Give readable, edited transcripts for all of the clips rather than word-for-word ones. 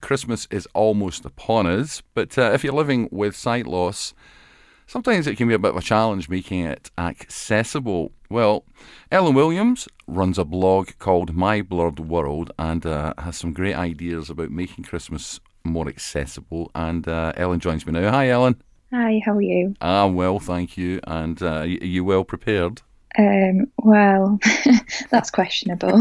Christmas is almost upon us, but if you're living with sight loss, sometimes it can be a bit of a challenge making it accessible. Well, Ellen Williams runs a blog called My Blurred World and has some great ideas about making Christmas more accessible. And Ellen joins me now. Hi, Ellen. Hi, how are you? I'm well, thank you. And are you well prepared? Well, that's questionable.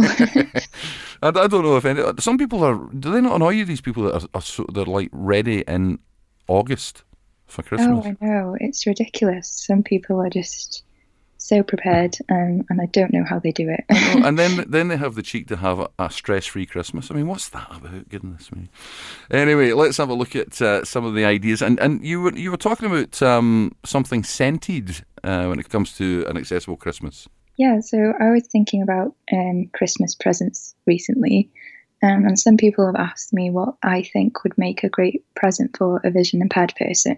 I don't know if any. Some people are. Do they not annoy you? These people that they're like ready in August for Oh, Christmas. I know, it's ridiculous. Some people are just so prepared, and I don't know how they do I know, it. and then they have the cheek to have a stress-free Christmas. I mean, what's that about? Goodness me. Anyway, let's have a look at some of the ideas. And you were talking about something scented when it comes to an accessible Christmas. Yeah, so I was thinking about Christmas presents recently, and some people have asked me what I think would make a great present for a vision impaired person.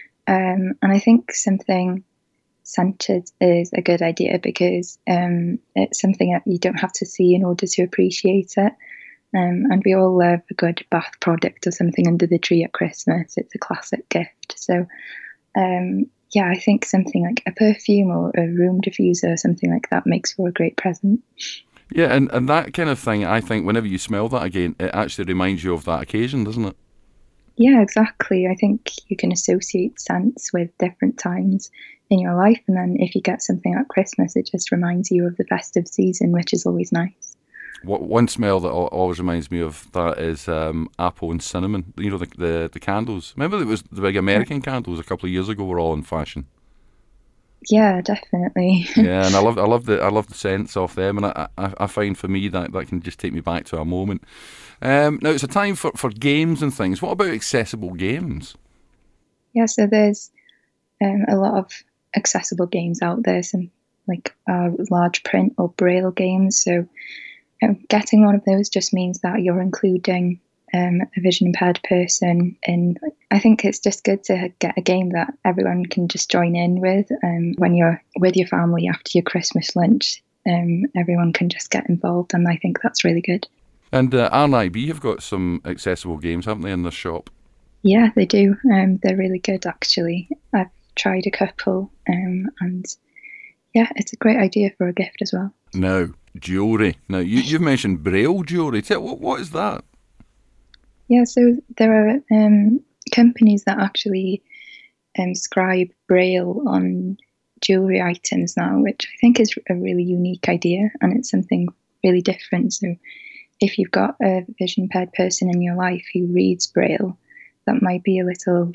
And I think something scented is a good idea because it's something that you don't have to see in order to appreciate it. And we all love a good bath product or something under the tree at Christmas. It's a classic gift. So, yeah, I think something like a perfume or a room diffuser or something like that makes for a great present. Yeah, and that kind of thing, I think whenever you smell that again, it actually reminds you of that occasion, doesn't it? Yeah, exactly. I think you can associate scents with different times in your life. And then if you get something at Christmas, it just reminds you of the festive season, which is always nice. One smell that always reminds me of that is apple and cinnamon. You know, the candles. Remember, it was the big Yeah, American candles a couple of years ago were all in fashion. yeah, definitely. Yeah, and I love the scents of them, and I find for me that can just take me back to a moment. Now it's a time for games and things. What about accessible games? Yeah, so there's a lot of accessible games out there, some like large print or braille games. So getting one of those just means that you're including a vision impaired person. And I think it's just good to get a game that everyone can just join in with. When you're with your family after your Christmas lunch, everyone can just get involved. And I think that's really good. And RNIB have got some accessible games, haven't they, in their shop? Yeah, they do. They're really good, actually. I've tried a couple, and yeah, it's a great idea for a gift as well. Now, jewellery. Now, you've mentioned Braille jewellery. What is that? Yeah, so there are companies that actually scribe braille on jewelry items now, which I think is a really unique idea, and it's something really different. So if you've got a vision impaired person in your life who reads braille, that might be a little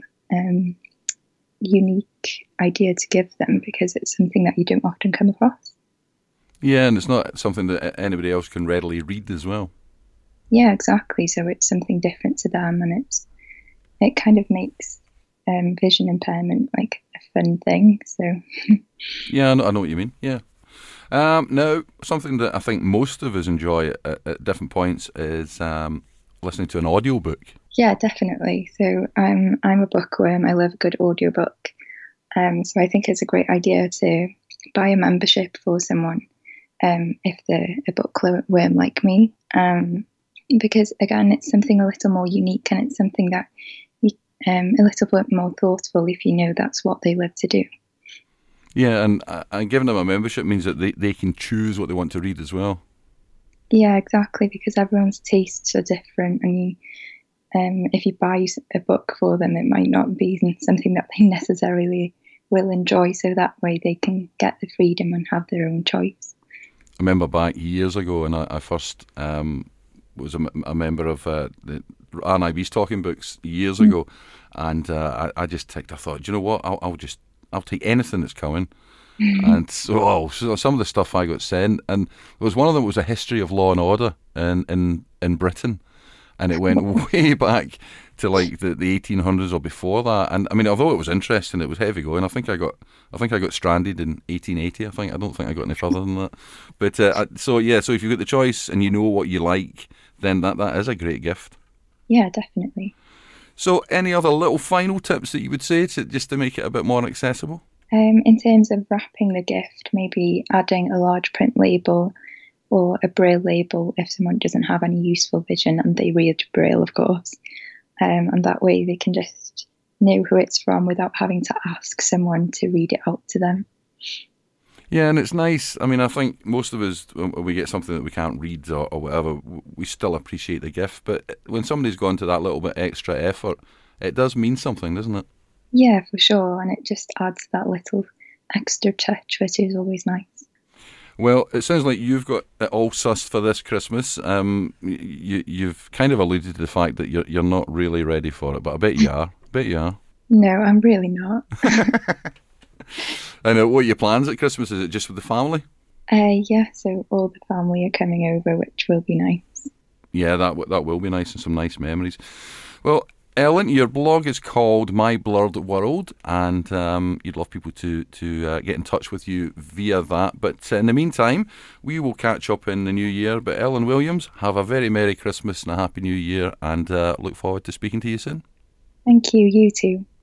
unique idea to give them because it's something that you don't often come across. Yeah, and it's not something that anybody else can readily read as well. Yeah, exactly. So it's something different to them, and it kind of makes vision impairment like a fun thing. So Yeah, I know what you mean. Yeah. Now, something that I think most of us enjoy at different points is listening to an audiobook. yeah, definitely. So I'm a bookworm. I love a good audiobook. So I think it's a great idea to buy a membership for someone if they're a bookworm like me. Because again, it's something a little more unique, and it's something that you, a little bit more thoughtful if you know that's what they live to do. Yeah, and giving them a membership means that they can choose what they want to read as well. Yeah, exactly. Because everyone's tastes are different, and if you buy a book for them, it might not be something that they necessarily will enjoy. So that way, they can get the freedom and have their own choice. I remember back years ago, and I first was a member of the RNIB's Talking Books years ago, and I just ticked. I thought, do you know what? I'll take anything that's coming. And so some of the stuff I got sent, and there was one of them was a history of Law and Order in Britain, and it went way back to like the 1800s or before that. And I mean, although it was interesting, it was heavy going. I think I got stranded in 1880. I don't think I got any further than that. But so yeah, so if you've got the choice and you know what you like, then that is a great gift. Yeah, definitely. So any other little final tips that you would say to just to make it a bit more accessible? In terms of wrapping the gift, maybe adding a large print label or a Braille label if someone doesn't have any useful vision and they read Braille, of course. And that way they can just know who it's from without having to ask someone to read it out to them. Yeah, and it's nice. I mean, I think most of us, when we get something that we can't read or whatever, we still appreciate the gift. But when somebody's gone to that little bit extra effort, it does mean something, doesn't it? Yeah, for sure. And it just adds that little extra touch, which is always nice. Well, it sounds like you've got it all sussed for this Christmas. You've kind of alluded to the fact that you're not really ready for it, but I bet you are. I bet you are. No, I'm really not. And what are your plans at Christmas? Is it just with the family? Yeah, so all the family are coming over, which will be nice. Yeah, that will be nice and some nice memories. Well, Ellen, your blog is called My Blurred World, and you'd love people to get in touch with you via that. But in the meantime, we will catch up in the new year. But Ellen Williams, have a very Merry Christmas and a Happy New Year, and look forward to speaking to you soon. Thank you, you too.